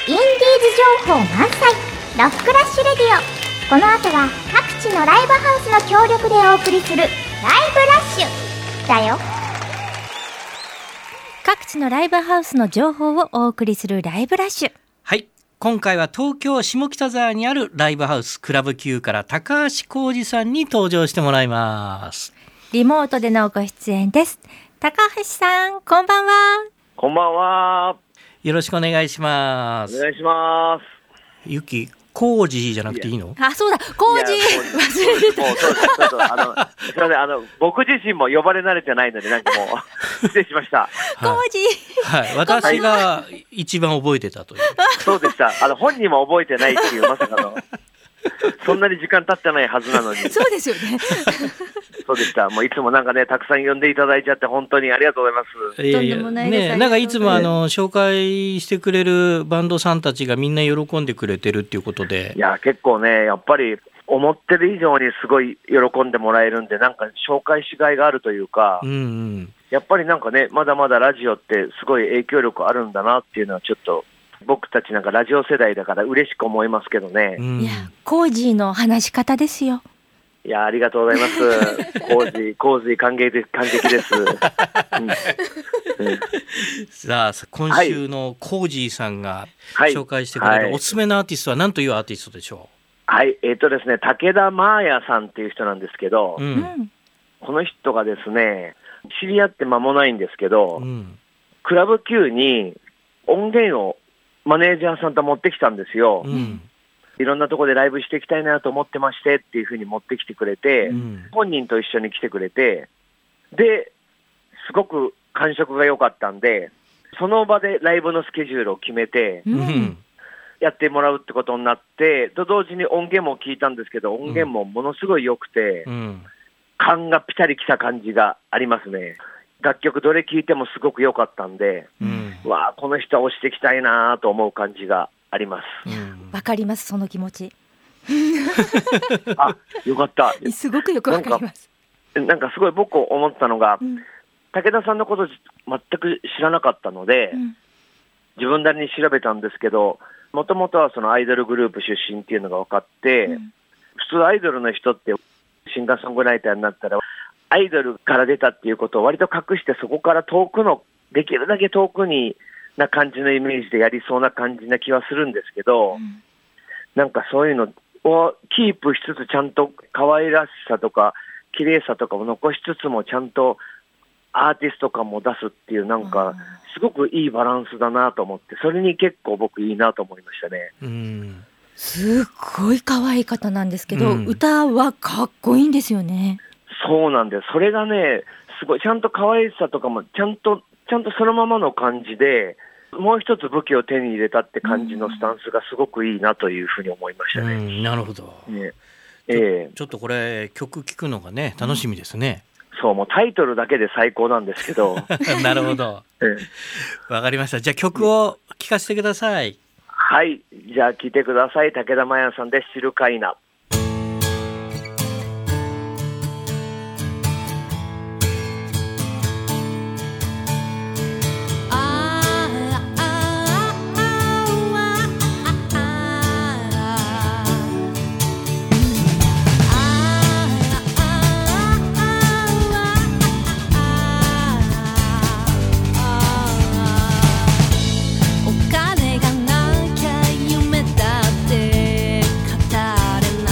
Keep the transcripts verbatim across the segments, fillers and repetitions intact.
インディーズ情報満載ロックラッシュレディオ。この後は各地のライブハウスの協力でお送りするライブラッシュだよ。 各地のライブハウスの情報をお送りするライブラッシュ。 はい、今回は東京下北沢にあるライブハウスクラブ Q から高橋浩二さんに登場してもらいます。 リモートでのご出演です。高橋さん、こんばんは。 こんばんは。 よろしくお願いします。 お願いします。 ゆき、浩二じゃなくていいの？ あ、そうだ、浩二忘れてた。 もうそうそうそうあのすみません、あの僕自身も呼ばれ慣れてないのでなんかもう失礼しました。 浩二、 はい、私が一番覚えてたという。 そうでした。あの本人も覚えてないっていうまさかのそんなに時間経ってないはずなのに。 そうですよね。 そうでした。もういつもなんかねたくさん呼んでいただいちゃって本当にありがとうございます。 いやいやとんでもないです。 ね、なんかいつもあの紹介してくれるバンドさんたちがみんな喜んでくれてるっていうことで。 いや結構ねやっぱり思ってる以上にすごい喜んでもらえるんでなんか紹介しがいがあるというか、 うんうん、 やっぱりなんかねまだまだラジオってすごい影響力あるんだなっていうのはちょっと僕たちなんかラジオ世代だから嬉しく思いますけどね、 うん、 いや浩二の話し方ですよ。 いやありがとうございます。浩二浩二感激で感激です、うんうん、 さあ今週の浩二さんが紹介してくれるおすすめのアーティストは何というアーティストでしょう？はい、えーとですね、武田真綾さんっていう人なんですけど、 うん、 この人がですね知り合って間もないんですけど、 うん、 クラブ Q に音源をマネージャーさんと持ってきたんですよ、 うん、 いろんなところでライブしていきたいなと思ってましてっていうふうに持ってきてくれて、 うん、 本人と一緒に来てくれて、ですごく感触が良かったんでその場でライブのスケジュールを決めて、 うん、 やってもらうってことになってと同時に音源も聞いたんですけど音源もものすごい良くて、 うん、 感がピタリきた感じがありますね。楽曲どれ聴いてもすごく良かったんで、 うん、 わあこの人は推していきたいなと思う感じがあります。 わ、うん、かりますその気持ち。 あ、よかった。 すごくよくわかります。 なんか、なんかすごい僕思ったのが、 うん、 武田さんのこと全く知らなかったので、うん、自分なりに調べたんですけどもともとはそのアイドルグループ出身っていうのが分かって、うん、普通アイドルの人ってシンガーソングライターになったらアイドルから出たっていうことを割と隠してそこから遠くのできるだけ遠くにな感じのイメージでやりそうな感じな気はするんですけど、うん、なんかそういうのをキープしつつちゃんと可愛らしさとか綺麗さとかを残しつつもちゃんとアーティスト感も出すっていうなんかすごくいいバランスだなと思ってそれに結構僕いいなと思いましたね。 うん、 すっごい可愛い方なんですけど、うん、歌はかっこいいんですよね。 そうなんです。それがねすごいちゃんと可愛さとかもちゃんとちゃんとそのままの感じでもう一つ武器を手に入れたって感じのスタンスがすごくいいなというふうに思いましたね。 うん、なるほど、 ねちょ、えー、ちょっとこれ曲聴くのがね楽しみですね。 うん、そうもうタイトルだけで最高なんですけどなるほど、 ええ、わかりました。じゃあ曲を聴かせてください。 はい、じゃあ聴いてください。武田真綾さんで知るかいな。 お金がなきゃ夢だって語れ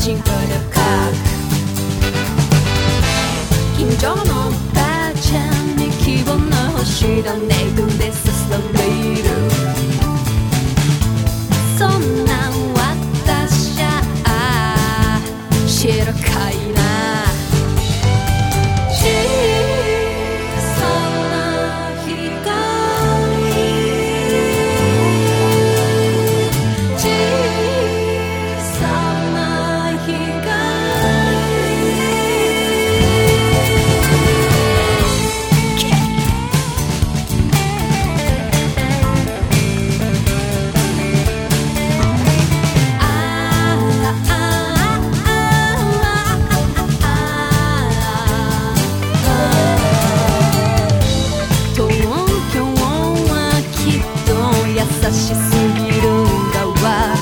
近所のばあちゃんに希望の星の音色でさされるそんな私は知るかいな小さな光小さな光優しすぎるんだわ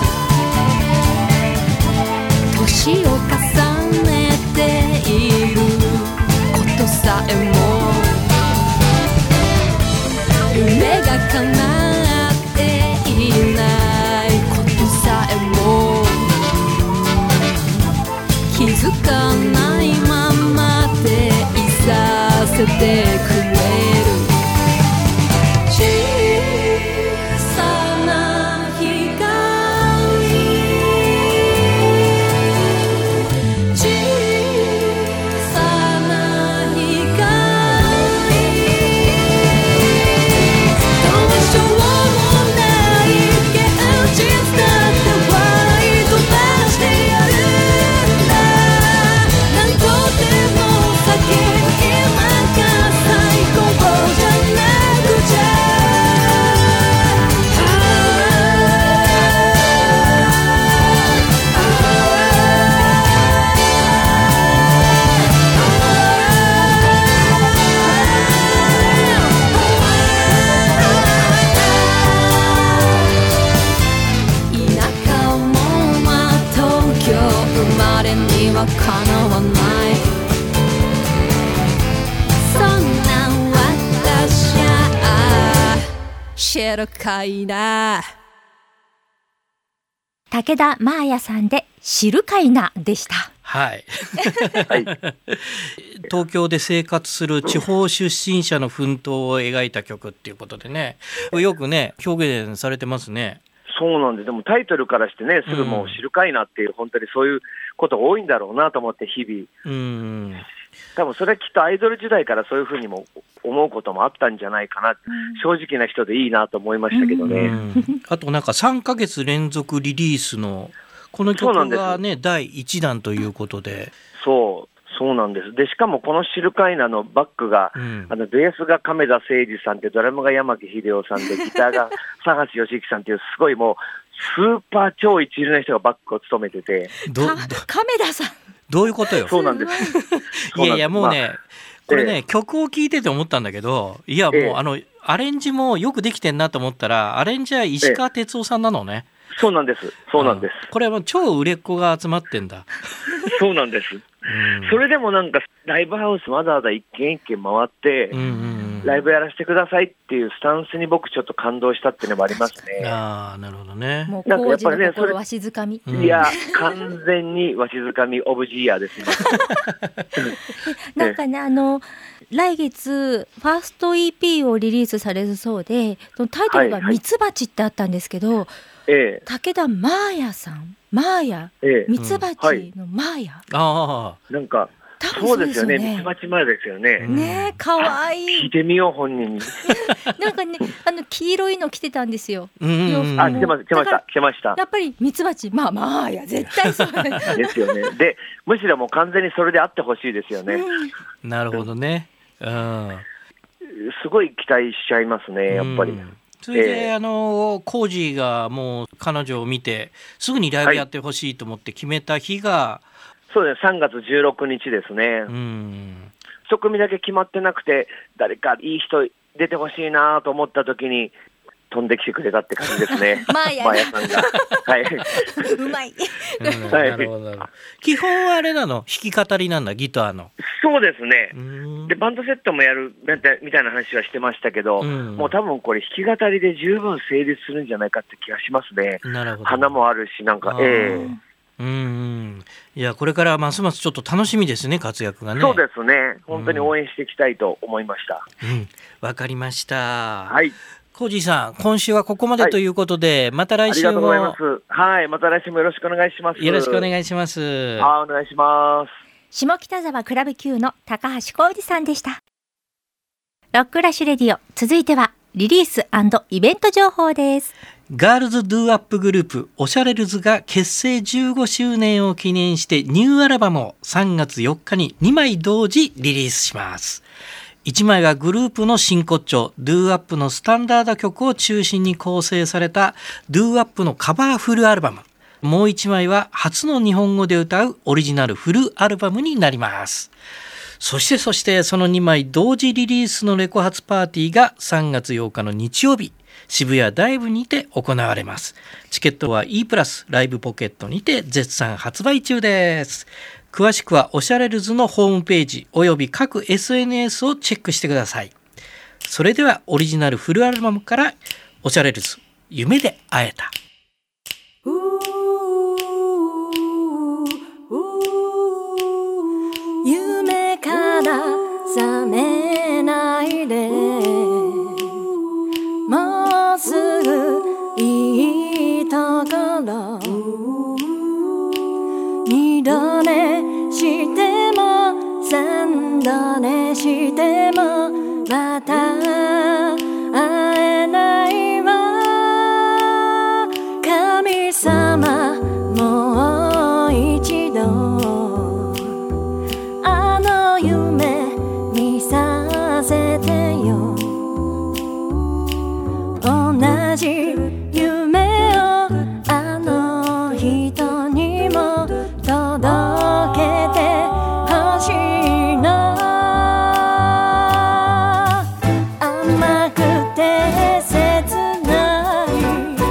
年を重ねていることさえも夢が叶っていないことさえも気づかないままでいさせてくれるかなわないそんな私は知るかいな武田真綾さんで知るかいなでした。 はい、はい、東京で生活する地方出身者の奮闘を描いた曲っていうことでねよくね表現されてますね。 そうなんで、でもタイトルからしてねすぐもう知るかいなっていう、うん、本当にそういうことが多いんだろうなと思って日々、うん、多分それはきっとアイドル時代からそういうふうにも思うこともあったんじゃないかな、うん、正直な人でいいなと思いましたけどね、うん、 あとなんかさんかげつ連続リリースのこの曲がねだいいちだんということで、 そうそうなんです。でしかもこの知るかいなのバックが、うん、あのベースが亀田誠二さんでドラムが山木秀夫さんでギターが佐橋義之さんっていうすごいもうスーパー超一流な人がバックを務めててど亀田さんどういうことよ。 そうなんですいやいやもうね、まあ、これね、えー、曲を聴いてて思ったんだけどいやもう、えー、あのアレンジもよくできてんなと思ったらアレンジは石川哲夫さんなのね、 えー、そうなんですそうなんです、 うん、これはもう超売れっ子が集まってんだそうなんです、うん、それでもなんかライブハウスわざわざ一軒一軒回って、うんうん、ライブやらせてくださいっていうスタンスに僕ちょっと感動したっていうのもありますね。 ああなるほどね。 もう工事の心わしづかみ、 いや完全にわしづかみオブジーヤーですねなんかねあの来月ファースト イーピー をリリースされるそうでそのタイトルがミツバチってあったんですけど、はいはい、武田真綾さんマーヤ、ええ、ミツバチのマーヤ、うんはい、 あなんかそうですよね、ミツバチ前ですよね。 ねえ、かわいい。 聞いてみよう本人に。 なんかね、あの黄色いの着てたんですよ。 うん、 あ、着てました、着ました、着ました。 やっぱりミツバチ、まあまあや絶対そうですよね。で、むしろもう完全にそれであってほしいですよね。 うん、なるほどね。うん。 すごい期待しちゃいますね、やっぱり。うんそれで、えー、あのコージーがもう彼女を見てすぐにライブやってほしいと思って決めた日が、はい、 そうですさんがつじゅうろくにちですね。 うん一組だけ決まってなくて誰かいい人出てほしいなと思った時に飛んできてくれたって感じですね。 マーヤ、 マーヤさんが、はい、 うまい。 うん、なるほど。基本はあれなの、弾き語りなんだ、ギターの。 そうですね。でバンドセットもやるみたいな話はしてましたけど、うん、もう多分これ弾き語りで十分成立するんじゃないかって気がしますね。 なるほど。 花もあるしなんか、えうん、いやこれからますますちょっと楽しみですね、活躍がね。 そうですね、本当に応援していきたいと思いました。 うん、わ、うん、かりました。 はい、 コージーさん、今週はここまでということで、はい、また来週も。ありがとうございます。 はい、また来週もよろしくお願いします。 よろしくお願いします。 あ、お願いします。 下北沢クラブ Q の高橋浩二さんでした。ロックラッシュレディオ、続いてはリリース&イベント情報です。 ガールズドゥアップグループオシャレルズが結成じゅうごしゅうねんを記念してニューアルバムをさんがつよっかににまい同時リリースします。いちまいはグループの真骨頂ドゥアップのスタンダード曲を中心に構成されたドゥアップのカバーフルアルバム、もういちまいは初の日本語で歌うオリジナルフルアルバムになります。そしてそしてそのにまい同時リリースのレコ発パーティーがさんがつようかの日曜日、渋谷ダイブにて行われます。チケットは E プラスライブポケットにて絶賛発売中です。詳しくはオシャレルズのホームページおよび各 エスエヌエス をチェックしてください。それではオリジナルフルアルバムからオシャレルズ夢で会えた。 夢から覚めないでもうすぐいいところ二度寝しても三度寝してもまた会えないわ神様もう一度あの夢見させてよ同じ夢をあの人にも届けてほしいの甘くて切ない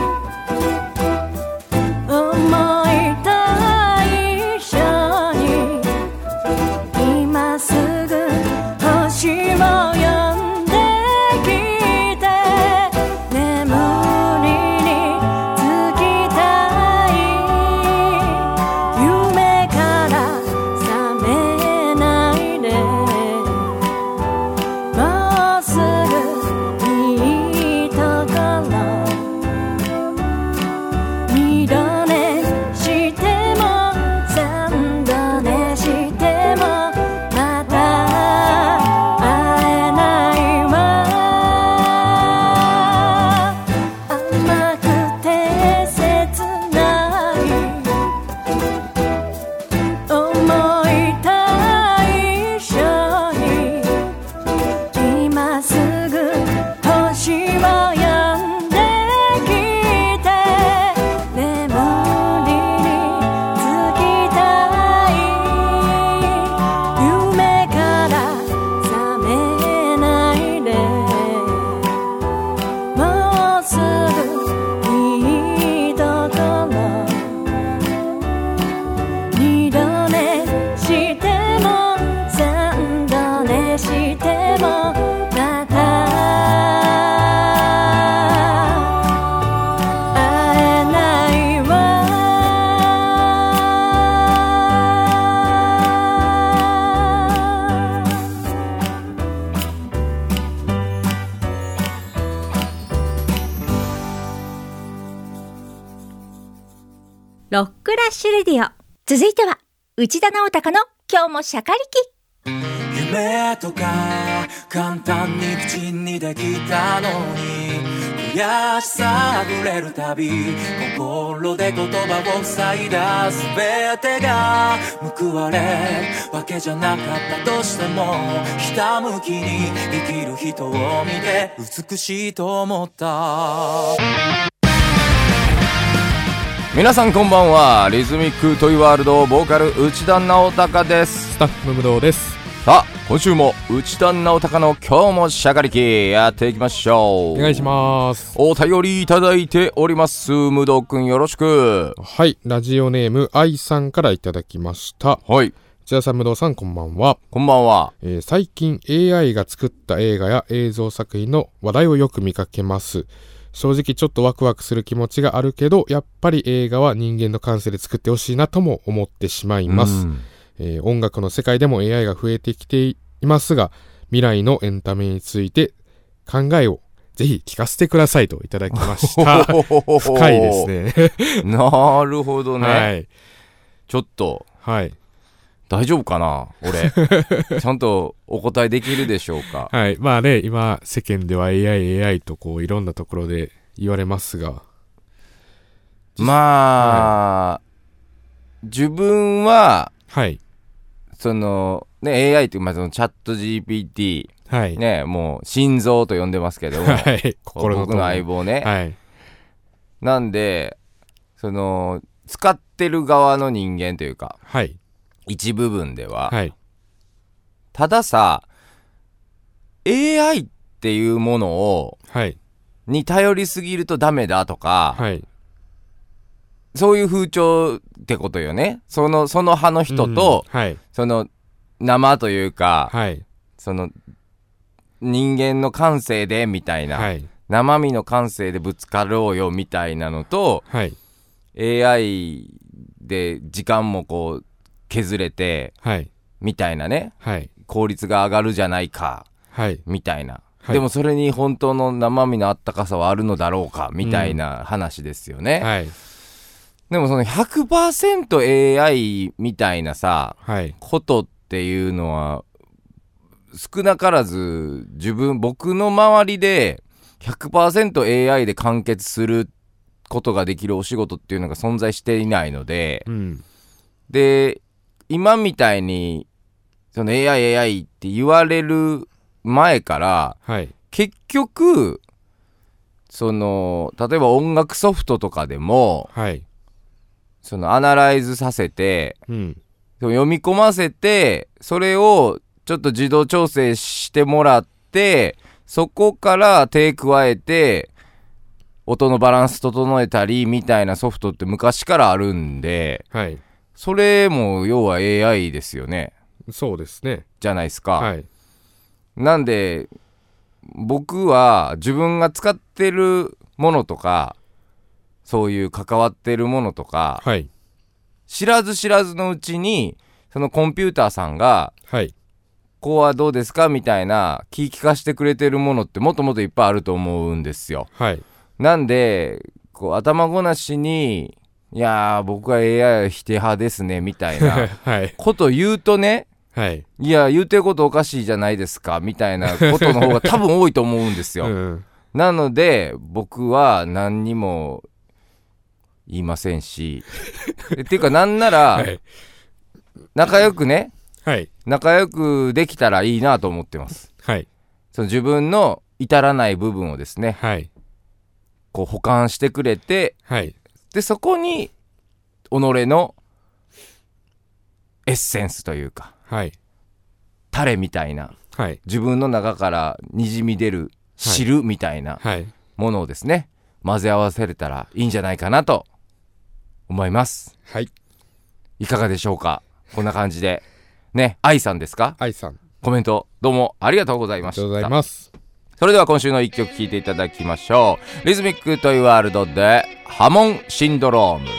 思いと一緒に今すぐ星を呼んできて眠りにつきたい夢から覚めないでもうすぐいいところ二度寝しても三度寝してもまた会えないわ甘くて切ない思いと一緒に今すぐ星を呼んできて眠りにつきたい夢から覚めないでもうすぐいいところ二度寝しても三度寝してもまた会えないわロックラッシュレディオ、続いては内田直隆の今日もシャカリキ。 夢とか簡単に口にできたのに悔しさあふれるたび心で言葉を塞いだ全てが報われるわけじゃなかったとしてもひたむきに生きる人を見て美しいと思った。 皆さんこんばんは。リズミックトイワールドボーカル内田直隆です。 スタッフの武道です。 さあ今週も内田直隆の今日もシャカリキやっていきましょう。 お願いします。 お便りいただいております。武道くんよろしく。 はい、ラジオネーム愛さんからいただきました。 はい、 内田さん、武道さん、こんばんは。 こんばんは。 えー、最近 エーアイ が作った映画や映像作品の話題をよく見かけます。 正直ちょっとワクワクする気持ちがあるけど、やっぱり映画は人間の感性で作ってほしいなとも思ってしまいます、うんえー、音楽の世界でも エーアイ が増えてきていますが、未来のエンタメについて考えをぜひ聞かせてくださいといただきました深いですねなるほどね、はい、ちょっと、 はい、 大丈夫かな俺ちゃんとお答えできるでしょうか。 はいまあね、今世間では エーアイ エーアイ とこういろんなところで言われますが、 まあ、はい、自分は、 はい、 そのね エーアイ ってまあそのチャット ジーピーティー、 はいね、もう心臓と呼んでますけども、 はい、心の僕の相棒ね、 はい、 なんでその使ってる側の人間というか、 はい、 一部分では、 はい、 たださ エーアイ っていうものを、 はい、 に頼りすぎるとダメだとか、 はい、 そういう風潮ってことよね。そのその派の人と、 うんはい、 その生というか、 はい、 その人間の感性でみたいな、 はい、 生身の感性でぶつかろうよみたいなのと、 はい、 エーアイ で時間もこう削れて、 はい、 みたいなね、 はい、 効率が上がるじゃないか、 はい、 みたいな、 はい、 でもそれに本当の生身のあったかさはあるのだろうかみたいな話ですよね、 うんはい、 でもその ひゃくパーセントエーアイ みたいなさ、 はい、 ことっていうのは少なからず自分僕の周りで ひゃくパーセントエーアイ で完結することができるお仕事っていうのが存在していないので、 うん、 で今みたいにその エーアイ エーアイ って言われる前から、 はい、 結局その例えば音楽ソフトとかでも、 はい、 そのアナライズさせて、 うん、 読み込ませてそれをちょっと自動調整してもらって、そこから手加えて音のバランス整えたりみたいなソフトって昔からあるんで、 はい、 それも要は エーアイ ですよね。 そうですね。 じゃないですか、 はい、 なんで僕は自分が使ってるものとかそういう関わってるものとか、 はい、 知らず知らずのうちにそのコンピューターさんが、 はい、 こうはどうですかみたいな聞き聞かせてくれてるものってもっともっといっぱいあると思うんですよ、 はい、 なんでこう頭ごなしにいやー僕は エーアイ は否定派ですねみたいなこと言うとね、 はい、 いや言うてることおかしいじゃないですかみたいなことの方が多分多いと思うんですよ、うん、なので僕は何にも言いませんしっていうかなんなら、はい、仲良くね、 はい、 仲良くできたらいいなと思ってます、 はい、 その自分の至らない部分をですね、 はい、 こう補完してくれて、 はい、 でそこに己のエッセンスというか、 はい、 タレみたいな、 はい、 自分の中からにじみ出る汁みたいなものをですね、混ぜ合わせれたらいいんじゃないかなと思います。 はい、 いかがでしょうか。こんな感じでね、愛さんですか。 愛さん、 コメントどうもありがとうございました。 ありがとうございます。 それでは今週のいっきょく聴いていただきましょう。リズミックトイワールドでハモンシンドローム。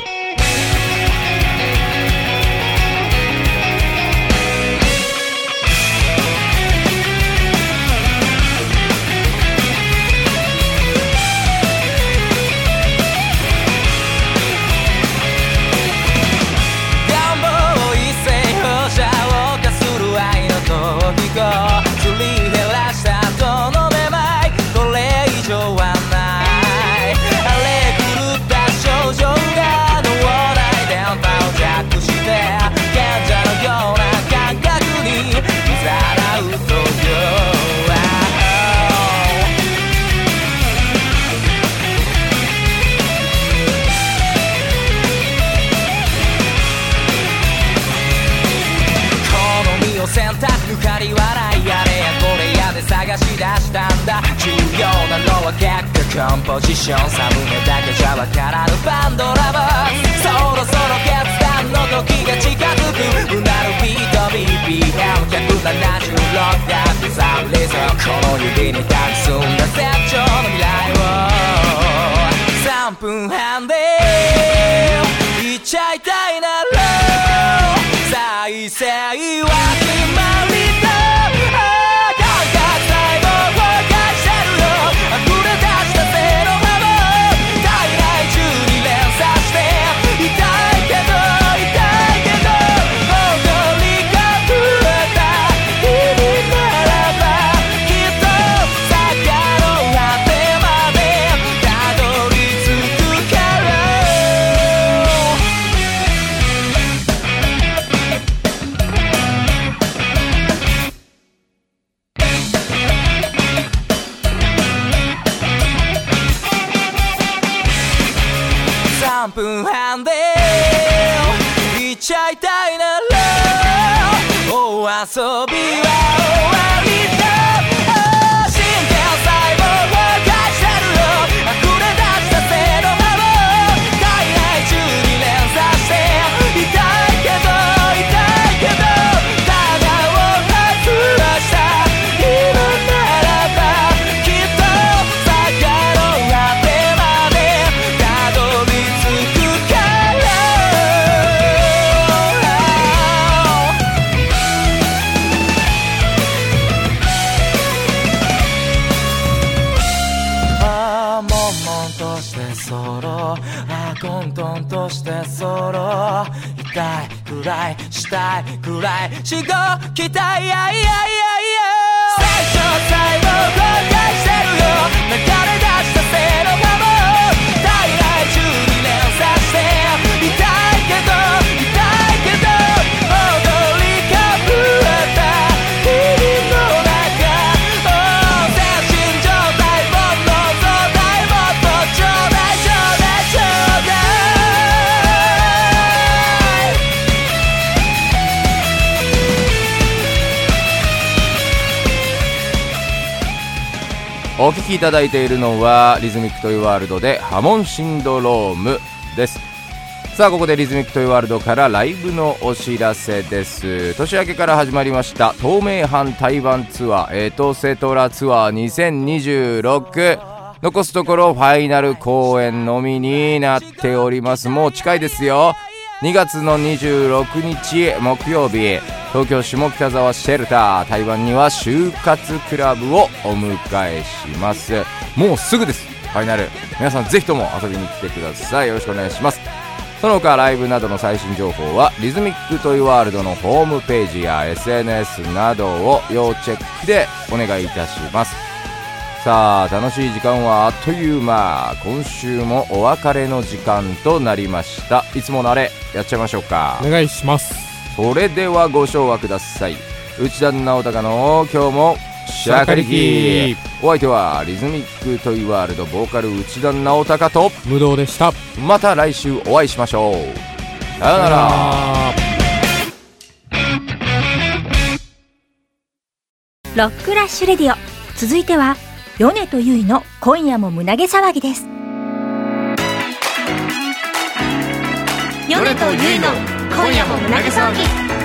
抜かり笑いあれやこれやで探し出したんだ。重要なのは結果コンポジション、サムネだけじゃわからぬバンドラバー。そろそろ決断のの日が近づくうなるビート ビーピーエムひゃくななじゅうろく だってさリズムこの指に抱き澄んだ成長の未来をさんぷんはんでいっちゃいたいなら再生は決まりだ感覚細胞を返してるよ溢れ出した性の波紋体内中に連鎖して痛いけど痛いけど誇りが増えた日々ならばきっと坂の果てまでたどり着くからさんぷんはんで行っちゃいたいならお遊びは終わりだ神経細胞を返してるよ溢れ出した性の波紋体内中に連鎖して痛いけど痛いけどただを外した今ならばきっと坂の果てまでたどり着くからああ悶々としてソロああ混沌としてソロ痛いくらいしたいくらいしごきたいやいやいやいや最初最後後悔してるよ流れ出した性の波紋体内中に連鎖して痛いけど痛いけど踊りが増えた日々の中精神状態煩悩状態もっとちょうだいちょうだいちょうだいお聴きいただいているのはリズミックトイワールドでハモンシンドロームです。さあここでリズミックトイワールドからライブのお知らせです。年明けから始まりました東名阪台湾ツアーエトセトラツアーにせんにじゅうろく残すところファイナル公演のみになっております。もう近いですよ。にがつのにじゅうろくにち木曜日東京下北沢シェルター台湾には就活クラブをお迎えします。もうすぐですファイナル。皆さんぜひとも遊びに来てください。よろしくお願いします。その他ライブなどの最新情報はリズミックトイワールドのホームページや エスエヌエス などを要チェックでお願いいたします。さあ楽しい時間はあっという間。今週もお別れの時間となりました。いつものあれやっちゃいましょうか。 お願いします。 それではご唱和ください。内田直隆の今日もシャカリキ。お相手はリズミックトイワールドボーカル内田直隆と無道でした。 また来週お会いしましょう。さよなら。 ロックラッシュレディオ、続いては米とゆいの今夜も胸毛騒ぎです。米とゆいの今夜も胸毛騒ぎ。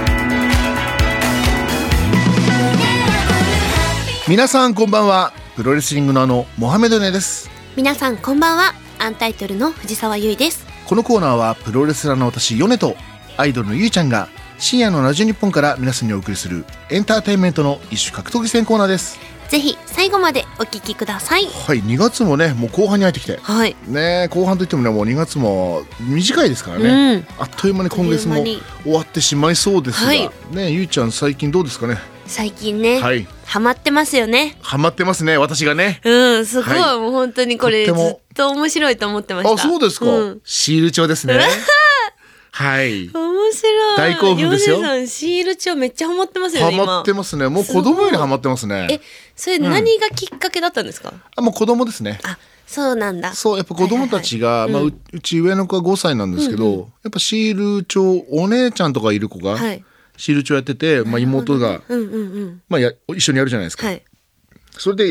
皆さんこんばんは。プロレスリングのあのモハメドネです。 皆さんこんばんは。アンタイトルの藤沢優衣です。 このコーナーはプロレスラーの私米とアイドルのゆいちゃんが深夜のラジオ日本から皆さんにお送りするエンターテインメントの一種格闘技戦コーナーです。 ぜひ最後までお聞きください。 はい、にがつもねもう後半に入ってきて、 はいね、後半といってもねもうにがつも短いですからね、うん、あっという間に今月も終わってしまいそうですが、はい、ね、ゆいちゃん最近どうですかね。 最近ね、はい、ハマってますよね。 ハマってますね私がね。 うん、すごい、はい、もう本当にこれずっと面白いと思ってました。 あ、そうですか、うん、シール帳ですねはい、 面白い。 大興奮ですよ。 ヨネさんシール帳めっちゃハマってますよね。 ハマってますね。もう子供よりハマってますね。 え、それ何がきっかけだったんですか。うん、 あ、もう子供ですね。 あ、そうなんだ。 そう、やっぱ子供たちが、はいはいはい、まあ、うち上の子はごさいなんですけど、うんうん、やっぱシール帳お姉ちゃんとかいる子が、はい、シール帳やってて、まあ、妹が、うんうんうん、まあ、や一緒にやるじゃないですか、はい、それでや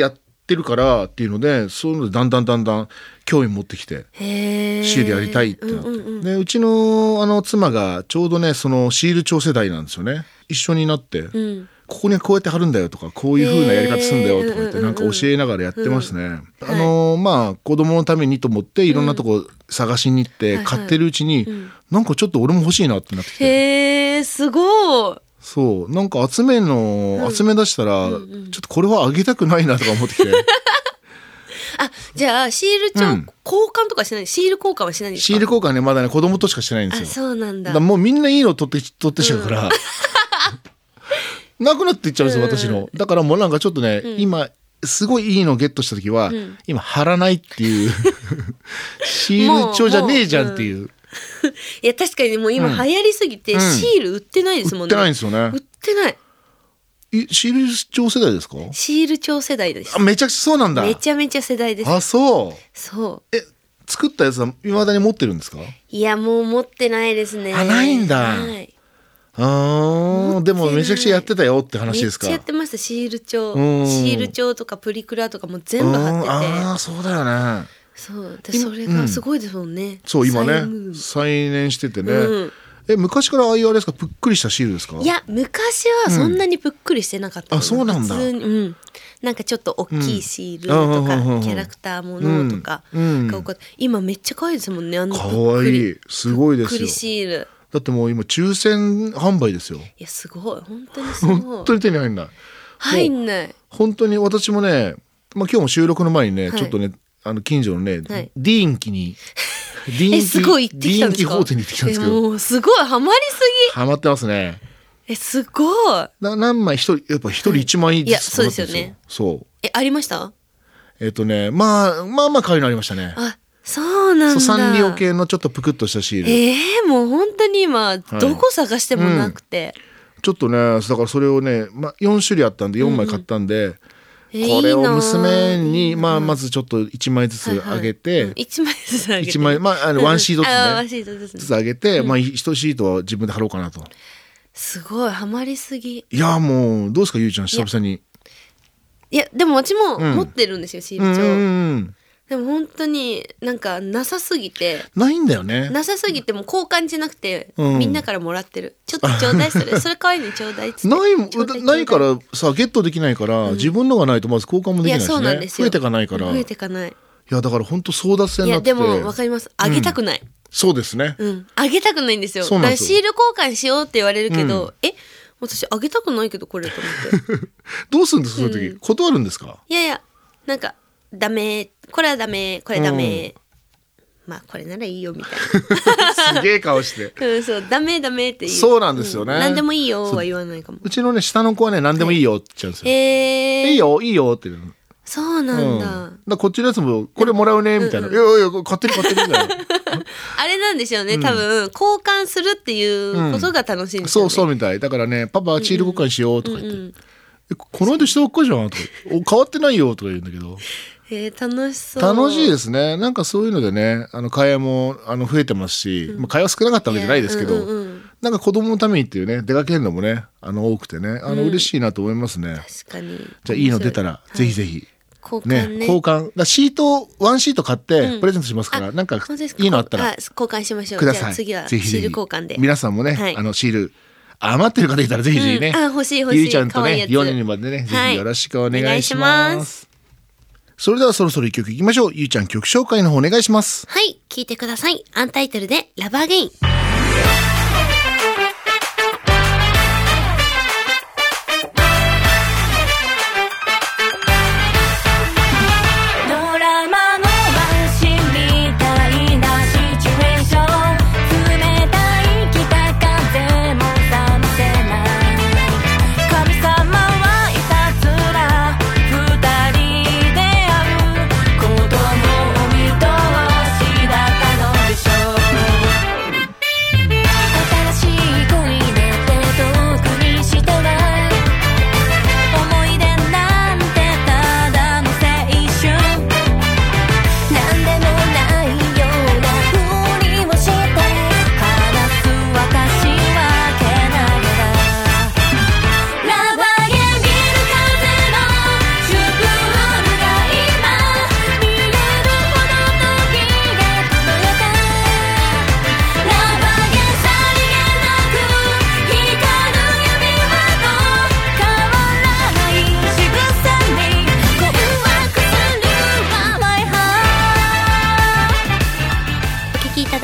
ってるからっていうので、そういうのでだんだんだんだん興味持ってきてシールやりたいってなって、うんうんうん、でうちのあの妻がちょうどねそのシール帳世代なんですよね。一緒になって、うん、ここにこうやって貼るんだよとかこういう風なやり方するんだよとか言ってなんか教えながらやってますね、うんうんうん、あのー、まあ子供のためにと思っていろんなとこ探しに行って買ってるうちに、うんはいはい、なんかちょっと俺も欲しいなってなってきて、 へーすごい。 そうなんか集めの、うん、集め出したら、うんうん、ちょっとこれはあげたくないなとか思ってきてあ、じゃあシール帳、うん、交換とかしない、シール交換はしないんですか？ シール交換ねまだね子供としかしてないんですよ。 あ、そうなんだ。 だからもうみんないいの取って取ってしまうから、うんなくなっていっちゃうんですよ、うん、私の。だからもうなんかちょっとね、うん、今すごいいいのゲットした時は、うん、今貼らないっていうシール帳じゃねえじゃんっていう、うん、いや確かにもう今流行りすぎて、うん、シール売ってないですもんね。 売ってないんですよね。 売ってない。 シール帳世代ですか？ シール帳世代です。 あ、めちゃくちゃそうなんだ。 めちゃめちゃ世代です。 あ、そうそう。 え、作ったやつは未だに持ってるんですか？ いやもう持ってないですね。 あ、ないんだ。はい。あでもめちゃくちゃやってたよって話ですか？ めっちゃやってました。シール帳、シール帳とかプリクラとかも全部貼ってて。 ああそうだよね。 そうでそれがすごいですもんね、うん、 そう今ね再燃しててね、うん、え昔からああいうあれですか、ぷっくりしたシールですか？ いや昔はそんなにぷっくりしてなかった、 うん、あそうなんだ。 普通に、うん、なんかちょっと大きいシールとか、うん、キャラクターものとか、うんうん、今めっちゃ可愛いですもんね。あんな可愛いすごいですよ。ぷっくりシールだってもう今抽選販売ですよ。 いやすごい本当にすごい。 本当に手に入んない。 入んない。 本当に私もね、まあ今日も収録の前にね、はい、ちょっとねあの近所のね、はい、ディーンキにディーンキすごい行ってきたんですか？ ディーンキホーテに行ってきたんですけど、 もうすごいハマりすぎ。 ハマってますね。 えすごい。 な何枚一人やっぱ一人一枚ずつ、 はい、いやそうですよね。 そうえありました？ えっとねまあまあまあ可愛いのありましたね。 あそうなんだ。 サンリオ系のちょっとぷくっとしたシール。 えー、もう本当に今どこ探してもなくて、はいうん、ちょっとねだからそれをね、まあ、よん種類あったんでよんまい買ったんで、うんこれを娘に、まあ、まずちょっといちまいずつあげて、はいはいうん、 いちまいずつあげていちまい、 まあ、あのワンシートずつねワンシートずつずつあげて、うんまあ、いちシートは自分で貼ろうかなと。 すごいハマりすぎ。 いやもうどうですかゆうちゃん久々に。 いやでも私も持ってるんですよ、うん、シール帳、 うんうんうんでも本当になんかなさすぎてないんだよね。 なさすぎても交換じゃなくて、うん、みんなからもらってる。ちょっとちょうだいそれそれ可愛いのちょうだいっつってないないからさゲットできないから、うん、自分のがないとまず交換もできないしね。いやそうなんですよ。増えてかないから増えてかない。いやだから本当争奪戦になって。 いやでもわかります。あげたくない、うん、 そうですね、 うん、あげたくないんですよ。だからシール交換しようって言われるけど、うん、え私あげたくないけどこれと思ってどうするんですかその時、うん、断るんですか？ いやいやなんかダメこれはダメこれダメ、うん、まあこれならいいよみたいなすげえ顔して、 うん、そうダメダメって言う。 そうなんですよね、 うん、何でもいいよは言わないかも。 う, うちのね下の子はね何でもいいよって言っちゃうんですよ、 はい、えー、 いいよいいよって言うの。 そうなんだ、 うん、だこっちのやつもこれもらうねみたいな、うんうん、いやいや勝手に勝手にみたいなあれなんですよね、多分、うん、交換するっていうことが楽しいんですよね、 うん、そうそうみたいだからねパパシール交換しようとか言って、うんうん、この間したばっかじゃんとか変わってないよとか言うんだけどえー、楽しそう。 楽しいですね。なんかそういうのでねあの会話もあの増えてますし、うんまあ、会話少なかったわけじゃないですけど、うんうんうん、なんか子供のためにっていうね出かけるのもねあの多くてねあの、うん、嬉しいなと思いますね。 確かに。 じゃあいいの出たら、はい、ぜひぜひ交換ね、 ね交換だシートワンシート買ってプレゼントしますから、うん、なんかいいのあったら交換しましょう。 ください。 じゃあ次はシール交換で皆さんもね、はい、あのシール余ってる方いたらぜひぜひね、 うん、あ欲しい欲しいゆいちゃんとねよにんまでね、はい、ぜひよろしくお願いします。それではそろそろ一曲いきましょう。ゆいちゃん曲紹介の方お願いします。 はい、聞いてください。アンタイトルでラブアゲイン。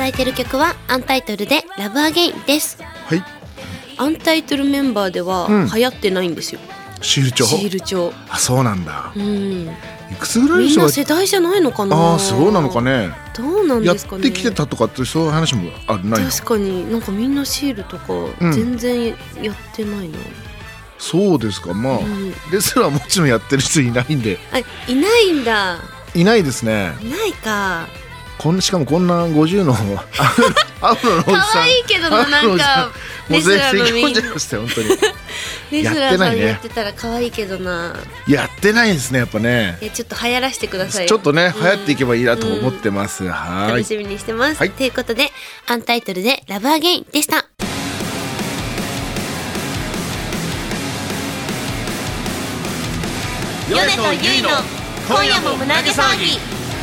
だいている曲はアンタイトルでラブアゲインです。 はい。 アンタイトルメンバーでは流行ってないんですよ、 うん、シール帳。 シール帳。 あ、そうなんだ。 うん。 いくつぐらいの人がみんな世代じゃないのかな。 ああ、そうなのかね。 どうなんですかね。 やってきてたとかってそういう話もあるないの。 確かになんかみんなシールとか全然やってないな、うん、 そうですか。まあ、うん、レスラーもちろんやってる人いないんで。 あ、いないんだ。 いないですね。 いないか。 こんしかもこんなごじゅうのアフロのおじさん可愛いけどな、なんかレスラーのみんなレスラーさんやってたら可愛いけどな。 やってないですね、やっぱね。 いや、ちょっと流行らせてくださいよ。 ちょっとね、うん、流行っていけばいいなと思ってます、うん、はい、 楽しみにしてます、はい、ということでアンタイトルでラブアゲインでした。ヨネとユイの今夜も胸毛騒ぎ。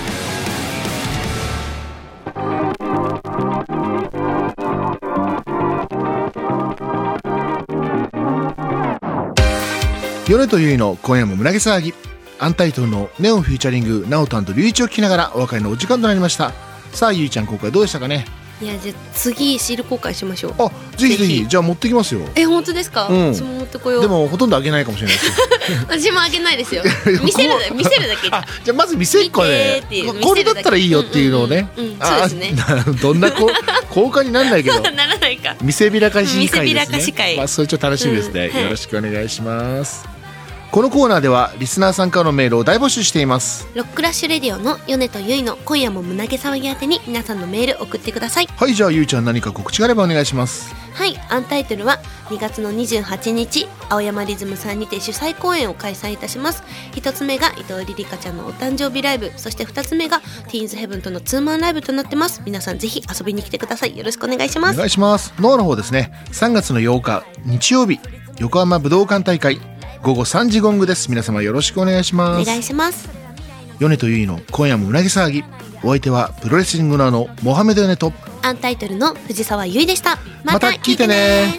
ヨネとユイの今夜も胸毛騒ぎ。アンタイトルのネオンフューチャリングナオト&リュウイチを聞きながらお別れのお時間となりました。さあ、ユイちゃん、今回どうでしたかね。 いや、じゃあ次シール公開しましょう。 あ、ぜひぜひ。じゃあ持ってきますよ。 え、本当ですか。うん、私も持ってこよう。 でもほとんどあげないかもしれないです私もあげないですよ。見せる見せるだけで。 あ、じゃあまず見せっこで、これだったらいいよっていうのをね。 うんうんうん、そうですね。 どんなこ交換にならないけどならないか。 見せびらかし会ですね。見せびらかし会。 まあ、それちょっと楽しみですね、うん、はい、よろしくお願いします。このコーナーではリスナーさんからのメールを大募集しています。 ロックラッシュレディオのヨネとユイの今夜も胸毛騒ぎ宛てに皆さんのメール送ってください。 はい、じゃあユイちゃん、何か告知があればお願いします。 はい、アンタイトルはにがつのにじゅうはちにち青山リズムさんにて主催公演を開催いたします。ひとつめが伊藤リリカちゃんのお誕生日ライブ、そしてふたつめがティーンズヘブンとのツーマンライブとなってます。皆さんぜひ遊びに来てください。よろしくお願いします。 お願いします。ノアの方ですね、さんがつのようか日曜日、横浜武道館大会ごごさんじゴングです。皆様よろしくお願いします。 お願いします。 ヨネとユイの今夜も胸毛騒ぎ。お相手はプロレスリングナーのモハメドヨネとアンタイトルの藤沢ユイでした。 また聞いてね。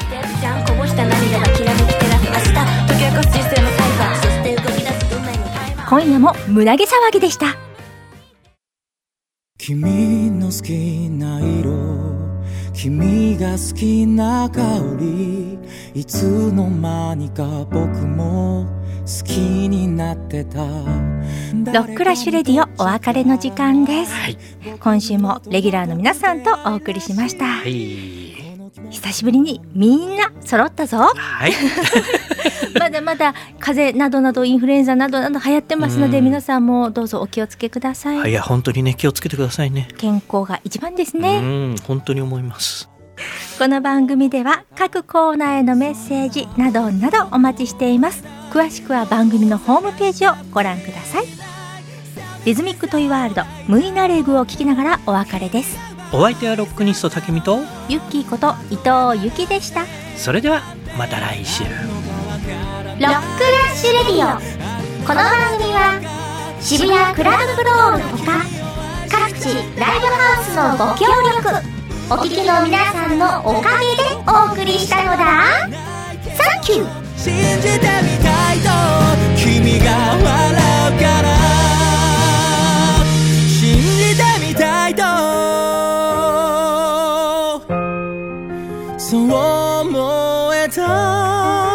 今夜も胸毛騒ぎでした。 君の好きな色、君が好きな香り、いつの間にか僕も好きになってた。 ロックラッシュレディオお別れの時間です、はい、今週もレギュラーの皆さんとお送りしました、はい、久しぶりにみんな揃ったぞ、はい、まだまだ風邪などなどインフルエンザなどなど流行ってますので、皆さんもどうぞお気をつけください。 いや、本当にね、気をつけてくださいね。 健康が一番ですね。 うん、本当に思います。 この番組では各コーナーへのメッセージなどなどお待ちしています。詳しくは番組のホームページをご覧ください。リズミックトイワールドムイナレグを聞きながらお別れです。 お相手はロックニストタケミとユッキーこと伊藤由紀でした。 それではまた来週。 ロックラッシュレディオ。この番組は渋谷クラブフロールほか各地ライブハウスのご協力、お聞きの皆さんのおかげでお送りしたのだ。サンキュー。 信じてみたいと君が笑うから、信じてみたいとそう思えた。